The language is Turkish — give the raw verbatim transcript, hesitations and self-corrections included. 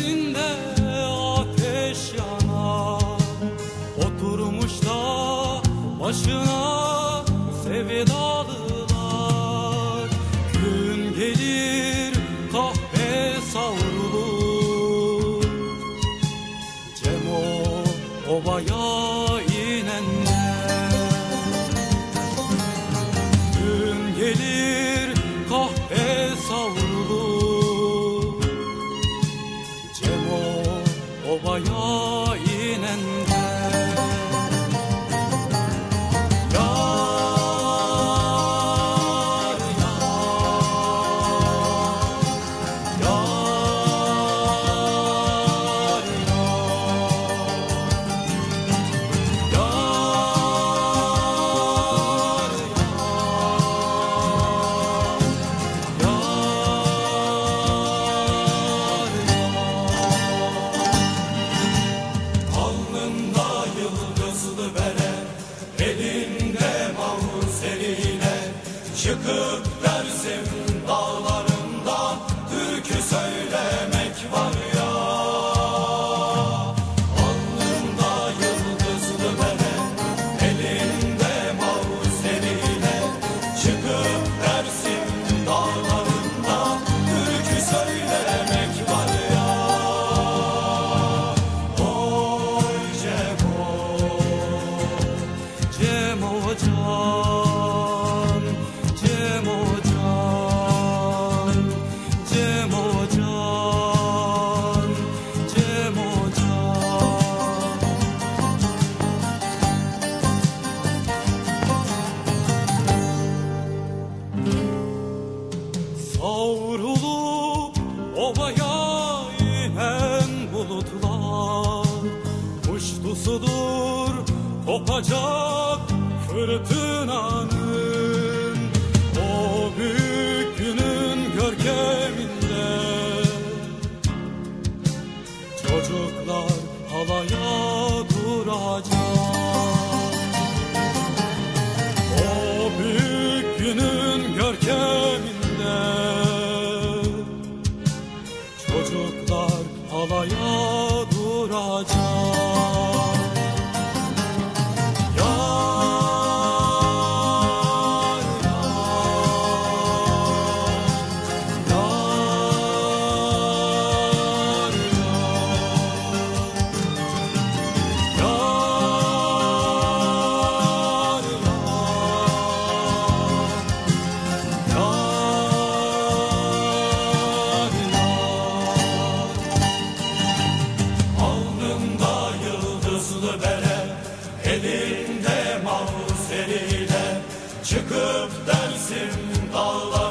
tepesinde ateş yanar, oturmuş da başına sevdalılar. Gün gelir kahve savrulur, Cemo obaya inenler. Gün gelir kahve savrulur, Cemo obaya inenler. Çıkıp Dersim dağlarından türkü söylemek var ya. Alnında yıldızlı bere, elinde mavzeriyle, çıkıp Dersim dağlarından türkü söylemek var ya. Oy Cemo, Cemo can, Cemo can, Cemo can, Cemo can. Savrulup ovaya inen bulutlar, kuşlusudur kopacak fırtınanın. O büyük günün görkeminde çocuklar halaya duracak. O büyük günün görkeminde çocuklar halaya duracak. Elinde mavzeriyle, çıkıp Dersim dağlar.